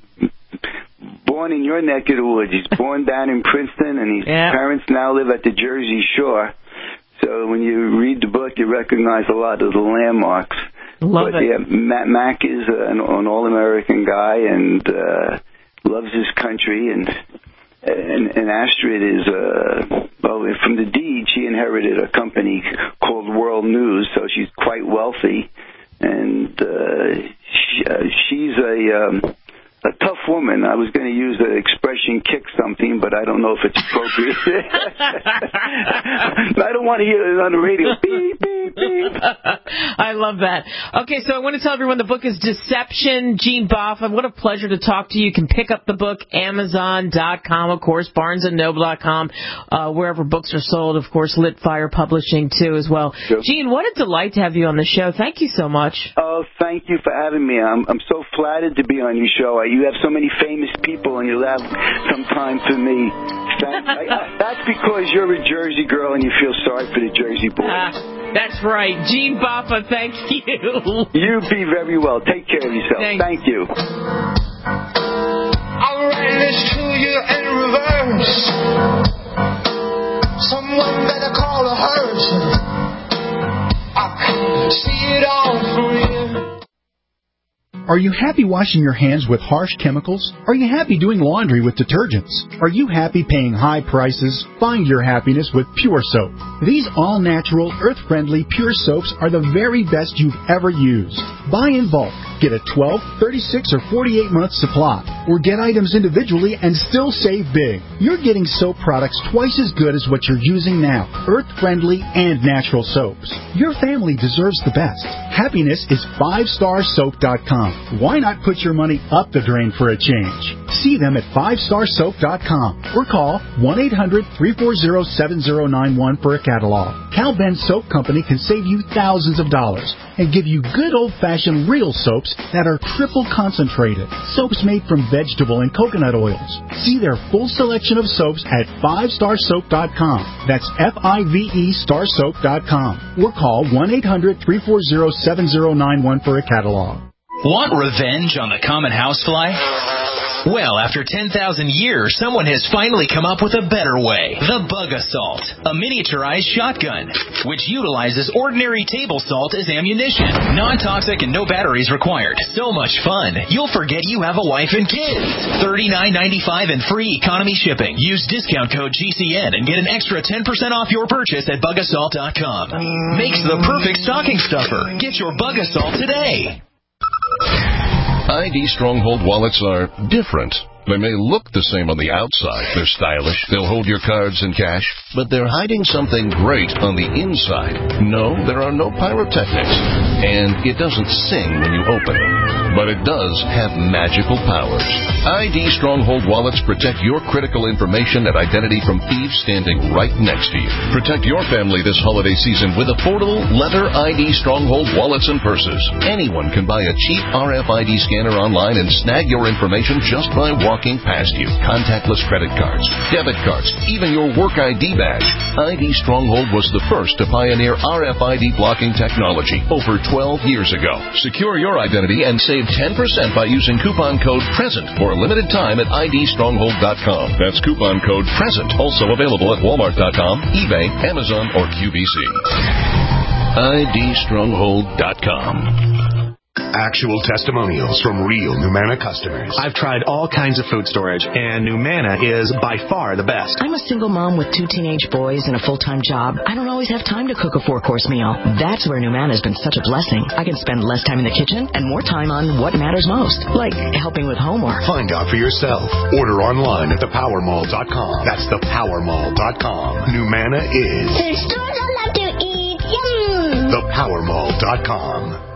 Born in your neck of the woods. He's born down in Princeton, and his yeah. parents now live at the Jersey Shore. So when you read the book, you recognize a lot of the landmarks. Love but, it. Yeah, Mac, Mac is an, an all-American guy and uh, loves his country. And and, and Astrid is, uh, well, from the deed, she inherited a company called World News, so she's quite wealthy. And uh, she, uh, she's a... Um, A tough woman. I was going to use the expression kick something, but I don't know if it's appropriate. I don't want to hear it on the radio. Beep, beep, beep. I love that. Okay, so I want to tell everyone the book is Deception, Gene Boffa. What a pleasure to talk to you. You can pick up the book, Amazon dot com, of course, Barnes and Noble dot com, uh, wherever books are sold, of course, Lit Fire Publishing, too, as well. Sure. Gene, what a delight to have you on the show. Thank you so much. Oh, thank you for having me. I'm, I'm so flattered to be on your show. I You have so many famous people, and you'll have some time for me. That, I, I, that's because you're a Jersey girl and you feel sorry for the Jersey boys. Uh, that's right. Gene Boffa, thank you. You be very well. Take care of yourself. Thanks. Thank you. I'll write this to you in reverse. Someone better call a hearse. I can see it all for you. Are you happy washing your hands with harsh chemicals? Are you happy doing laundry with detergents? Are you happy paying high prices? Find your happiness with Pure Soap. These all-natural, earth-friendly Pure Soaps are the very best you've ever used. Buy in bulk. Get a twelve, thirty-six, or forty-eight month supply. Or get items individually and still save big. You're getting soap products twice as good as what you're using now. Earth-friendly and natural soaps. Your family deserves the best. Happiness is five star soap dot com. Why not put your money up the drain for a change? See them at five star soap dot com or call one eight hundred, three four zero, seven zero nine one for a catalog. Cal Ben Soap Company can save you thousands of dollars and give you good old-fashioned real soaps that are triple concentrated. Soaps made from vegetable and coconut oils. See their full selection of soaps at five star soap dot com. That's F I V E star soap dot com. Or call one eight hundred, three four zero, seven zero nine one for a catalog. Want revenge on the common housefly? Well, after ten thousand years, someone has finally come up with a better way. The Bug Assault, a miniaturized shotgun, which utilizes ordinary table salt as ammunition. Non-toxic and no batteries required. So much fun, you'll forget you have a wife and kids. thirty-nine ninety-five and free economy shipping. Use discount code G C N and get an extra ten percent off your purchase at bug assault dot com. Makes the perfect stocking stuffer. Get your Bug Assault today. I D Stronghold wallets are different. They may look the same on the outside. They're stylish. They'll hold your cards and cash. But they're hiding something great on the inside. No, there are no pyrotechnics. And it doesn't sing when you open it. But it does have magical powers. I D Stronghold wallets protect your critical information and identity from thieves standing right next to you. Protect your family this holiday season with affordable leather I D Stronghold wallets and purses. Anyone can buy a cheap R F I D scanner online and snag your information just by walking past you. Contactless credit cards, debit cards, even your work I D badge. I D Stronghold was the first to pioneer R F I D blocking technology over twelve years ago. Secure your identity and save ten percent by using coupon code PRESENT for a limited time at I D stronghold dot com. That's coupon code PRESENT. Also available at walmart dot com, eBay, Amazon, or Q V C. I D stronghold dot com. Actual testimonials from real Numanna customers. I've tried all kinds of food storage, and Numanna is by far the best. I'm a single mom with two teenage boys and a full-time job. I don't always have time to cook a four-course meal. That's where Numanna has been such a blessing. I can spend less time in the kitchen and more time on what matters most, like helping with homework. Find out for yourself. Order online at the power mall dot com. That's the power mall dot com. Numanna is... Food stores I love to eat. Yum! the power mall dot com.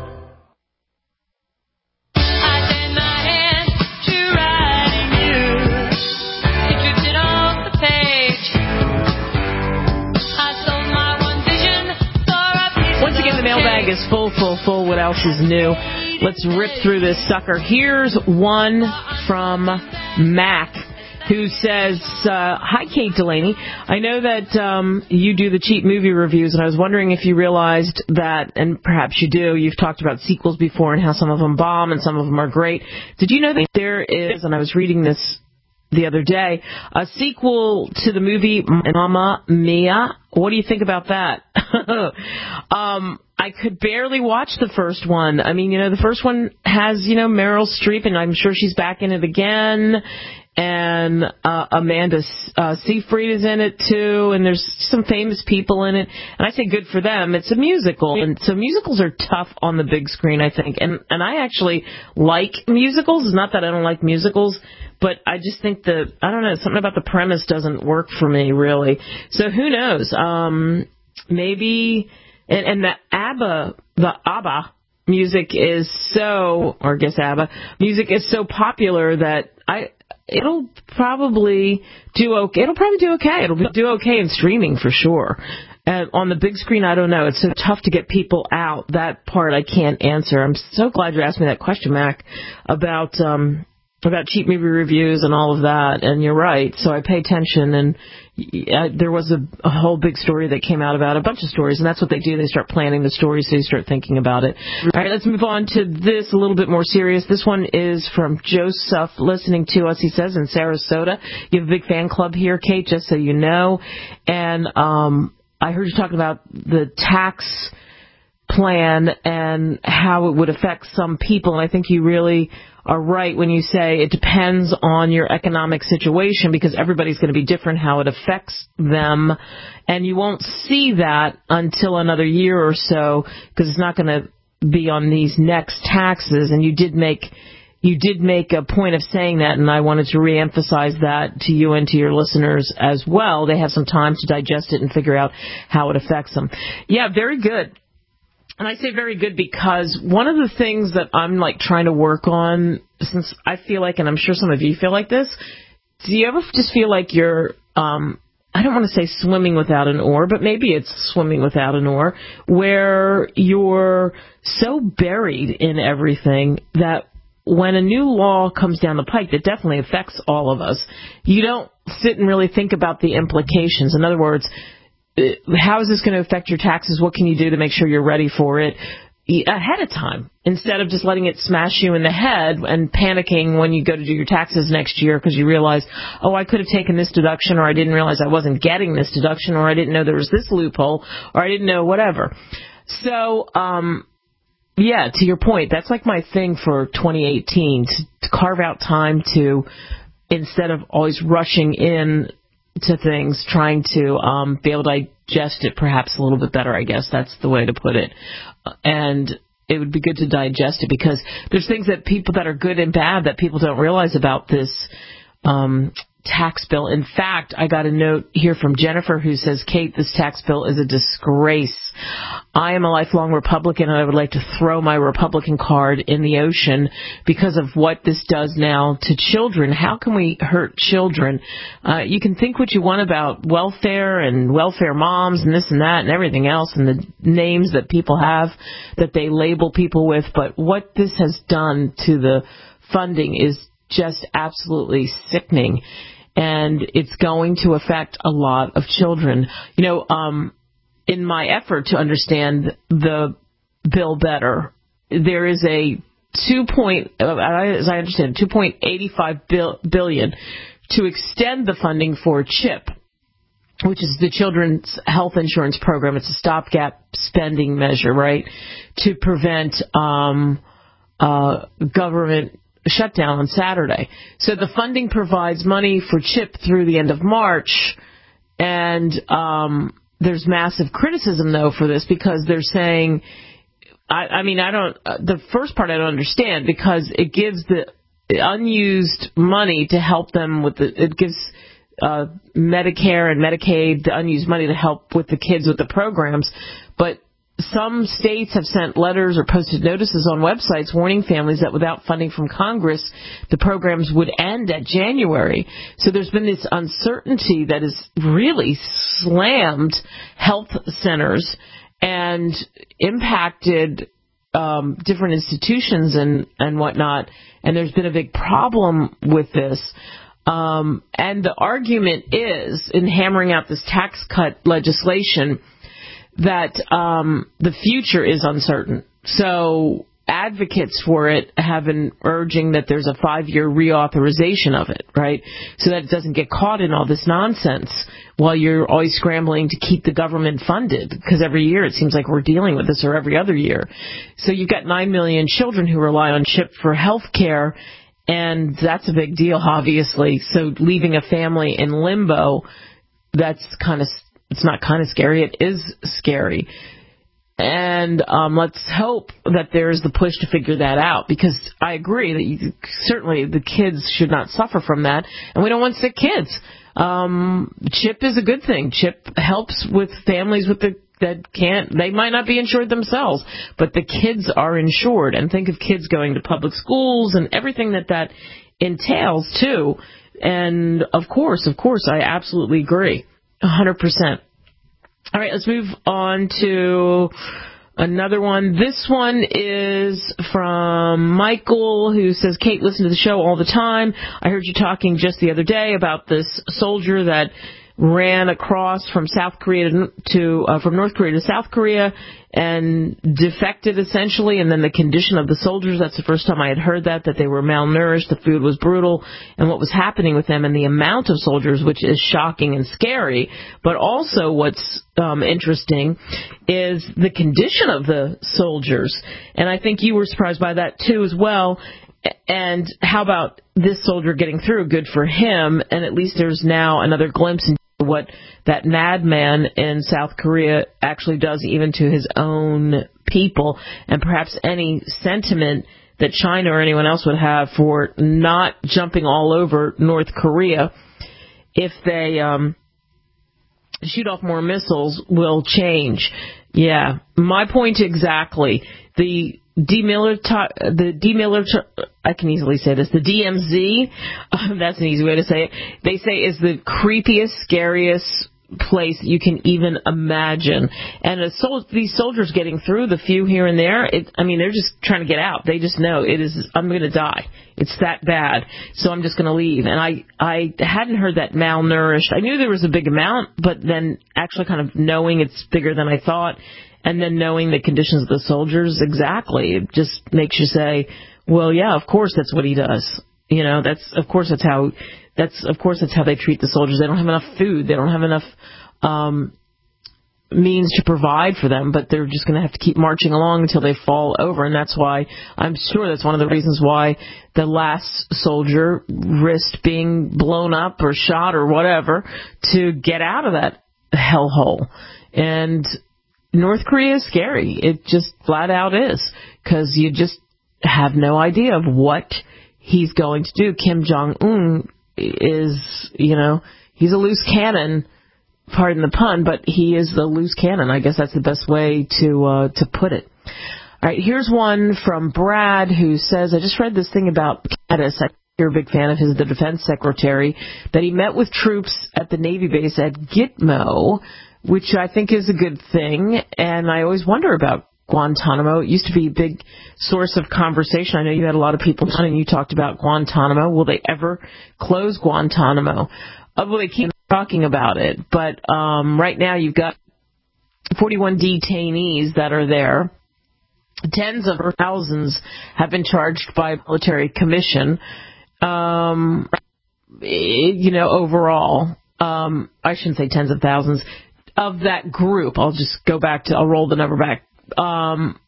The mailbag is full, full, full. What else is new? Let's rip through this sucker. Here's one from Mac, who says, uh, hi, Kate Delaney. I know that um, you do the cheap movie reviews, and I was wondering if you realized that, and perhaps you do, you've talked about sequels before and how some of them bomb and some of them are great. Did you know that there is, and I was reading this the other day, a sequel to the movie Mamma Mia? What do you think about that? um, I could barely watch the first one. I mean, you know, the first one has, you know, Meryl Streep, and I'm sure she's back in it again. And uh, Amanda uh, Seyfried is in it, too. And there's some famous people in it. And I say good for them. It's a musical. And so musicals are tough on the big screen, I think. And, and I actually like musicals. It's not that I don't like musicals, but I just think that, I don't know, something about the premise doesn't work for me, really. So who knows? Um, maybe, and, and the ABBA, the ABBA music is so, or I guess ABBA, music is so popular that I, it'll probably do okay. It'll probably do okay. It'll do okay in streaming for sure. And on the big screen, I don't know. It's so tough to get people out. That part I can't answer. I'm so glad you asked me that question, Mac, about, um, about cheap movie reviews and all of that, and you're right. So I pay attention, and uh, there was a, a whole big story that came out about it, a bunch of stories, and that's what they do. They start planning the stories, so you start thinking about it. All right, let's move on to this, a little bit more serious. This one is from Joseph, listening to us, he says, in Sarasota. You have a big fan club here, Kate, just so you know. And um, I heard you talking about the tax plan and how it would affect some people. And I think you really are right when you say it depends on your economic situation, because everybody's going to be different how it affects them. And you won't see that until another year or so, because it's not going to be on these next taxes. And you did make you did make a point of saying that, and I wanted to reemphasize that to you and to your listeners as well. They have some time to digest it and figure out how it affects them. Yeah, very good. And I say very good because one of the things that I'm like trying to work on, since I feel like, and I'm sure some of you feel like this, do you ever just feel like you're, um, I don't want to say swimming without an oar, but maybe it's swimming without an oar, where you're so buried in everything that when a new law comes down the pike that definitely affects all of us, you don't sit and really think about the implications. In other words, how is this going to affect your taxes? What can you do to make sure you're ready for it ahead of time, instead of just letting it smash you in the head and panicking when you go to do your taxes next year because you realize, oh, I could have taken this deduction, or I didn't realize I wasn't getting this deduction, or I didn't know there was this loophole, or I didn't know whatever. So, um, yeah, to your point, that's like my thing for twenty eighteen, to, to carve out time to, instead of always rushing in to things, trying to um, be able to digest it perhaps a little bit better, I guess that's the way to put it. And it would be good to digest it, because there's things that people that are good and bad that people don't realize about this um, tax bill. In fact, I got a note here from Jennifer who says, Kate, this tax bill is a disgrace. I am a lifelong Republican, and I would like to throw my Republican card in the ocean because of what this does now to children. How can we hurt children? Uh, you can think what you want about welfare and welfare moms and this and that and everything else and the names that people have that they label people with, but what this has done to the funding is just absolutely sickening, and it's going to affect a lot of children. You know, um, in my effort to understand the bill better, there is a two point, as I understand, two point eight five billion to extend the funding for CHIP, which is the Children's Health Insurance Program. It's a stopgap spending measure, right, to prevent um, uh, government shutdown on Saturday. So the funding provides money for CHIP through the end of March, and um, there's massive criticism, though, for this, because they're saying, I, I mean, I don't, uh, the first part I don't understand, because it gives the unused money to help them with the, it gives uh, Medicare and Medicaid the unused money to help with the kids with the programs, but some states have sent letters or posted notices on websites warning families that without funding from Congress, the programs would end at January. So there's been this uncertainty that has really slammed health centers and impacted um, different institutions and, and whatnot. And there's been a big problem with this. Um, and the argument is, in hammering out this tax cut legislation, that um, the future is uncertain. So advocates for it have been urging that there's a five-year reauthorization of it, right, so that it doesn't get caught in all this nonsense while you're always scrambling to keep the government funded, because every year it seems like we're dealing with this, or every other year. So you've got nine million children who rely on CHIP for health care, and that's a big deal, obviously. So leaving a family in limbo, that's kind of It's not kind of scary. It is scary. And um, let's hope that there's the push to figure that out, because I agree that you, certainly the kids should not suffer from that, and we don't want sick kids. Um, CHIP is a good thing. CHIP helps with families with the that can't, they might not be insured themselves, but the kids are insured. And think of kids going to public schools and everything that that entails, too. And, of course, of course, I absolutely agree. one hundred percent. All right, let's move on to another one. This one is from Michael, who says, Kate, listen to the show all the time. I heard you talking just the other day about this soldier that ran across from South Korea to, to uh, from North Korea to South Korea and defected essentially, and then the condition of the soldiers, that's the first time I had heard that, that they were malnourished, the food was brutal, and what was happening with them, and the amount of soldiers, which is shocking and scary. But also what's um, interesting is the condition of the soldiers, and I think you were surprised by that too as well. And how about this soldier getting through? Good for him, and at least there's now another glimpse into what that madman in South Korea actually does even to his own people, and perhaps any sentiment that China or anyone else would have for not jumping all over North Korea if they um, shoot off more missiles will change. Yeah, my point exactly. The demilitar, the demilitar, I can easily say this, the D M Z, uh, that's an easy way to say it, they say is the creepiest, scariest place you can even imagine. And a sol- these soldiers getting through, the few here and there, it, I mean, they're just trying to get out. They just know it is, I'm going to die. It's that bad. So I'm just going to leave. And I, I hadn't heard that malnourished. I knew there was a big amount, but then actually kind of knowing it's bigger than I thought, and then knowing the conditions of the soldiers, exactly, it just makes you say, well, yeah, of course that's what he does. You know, that's, of course that's how, that's, of course that's how they treat the soldiers. They don't have enough food. They don't have enough, um, means to provide for them, but they're just going to have to keep marching along until they fall over. And that's why, I'm sure that's one of the reasons why the last soldier risked being blown up or shot or whatever to get out of that hellhole. And North Korea is scary. It just flat out is, because you just have no idea of what he's going to do. Kim Jong-un is, you know, he's a loose cannon, pardon the pun, but he is the loose cannon. I guess that's the best way to uh, to put it. All right, here's one from Brad who says, I just read this thing about Mattis. You're a big fan of his, the defense secretary, that he met with troops at the Navy base at Gitmo, which I think is a good thing. And I always wonder about Guantanamo. It used to be a big source of conversation. I know you had a lot of people on and you talked about Guantanamo. Will they ever close Guantanamo? Uh, well, they keep talking about it. But um, right now you've got forty-one detainees that are there. Tens of thousands have been charged by military commission. Um, you know, overall, um, I shouldn't say tens of thousands. Of that group, I'll just go back to, I'll roll the number back. Um,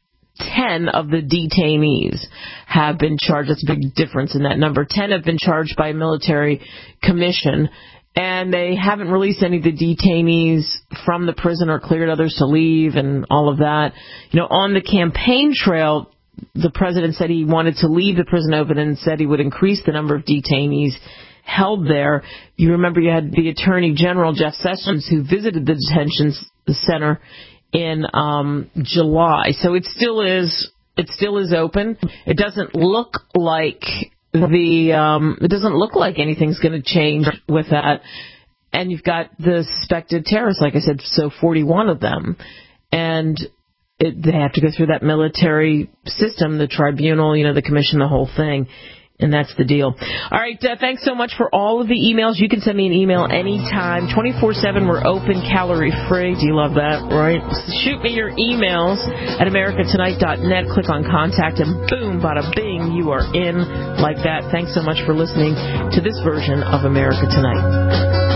ten of the detainees have been charged. That's a big difference in that number. Ten have been charged by a military commission, and they haven't released any of the detainees from the prison or cleared others to leave and all of that. You know, on the campaign trail, the president said he wanted to leave the prison open and said he would increase the number of detainees held there. You remember you had the Attorney General, Jeff Sessions, who visited the detention center in um, July. So it still is it still is open. It doesn't look like the um, it doesn't look like anything's going to change with that. And you've got the suspected terrorists, like I said, so forty-one of them, and it, they have to go through that military system, the tribunal, you know, the commission, the whole thing. And that's the deal. All right, uh, thanks so much for all of the emails. You can send me an email anytime, twenty-four seven. We're open, calorie free. Do you love that, right? Shoot me your emails at america tonight dot net. Click on contact, and boom, bada bing, you are in like that. Thanks so much for listening to this version of America Tonight.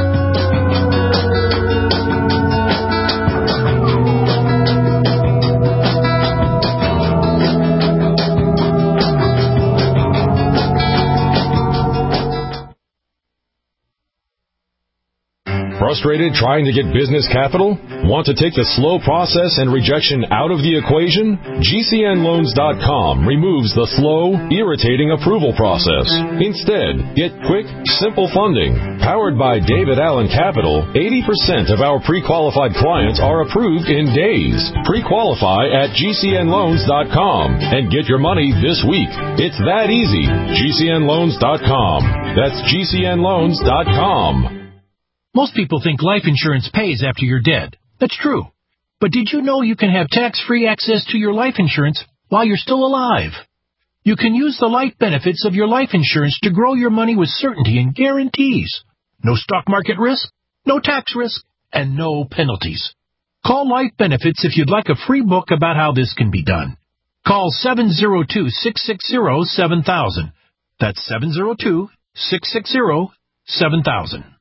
Frustrated trying to get business capital? Want to take the slow process and rejection out of the equation? G C N loans dot com removes the slow, irritating approval process. Instead, get quick, simple funding. Powered by David Allen Capital, eighty percent of our pre-qualified clients are approved in days. Pre-qualify at G C N loans dot com and get your money this week. It's that easy. G C N loans dot com. That's G C N loans dot com. Most people think life insurance pays after you're dead. That's true. But did you know you can have tax-free access to your life insurance while you're still alive? You can use the life benefits of your life insurance to grow your money with certainty and guarantees. No stock market risk, No tax risk and no penalties. Call Life Benefits if you'd like a free book about how this can be done. Call seven oh two, six six zero, seven thousand. That's seven oh two, six six zero, seven thousand.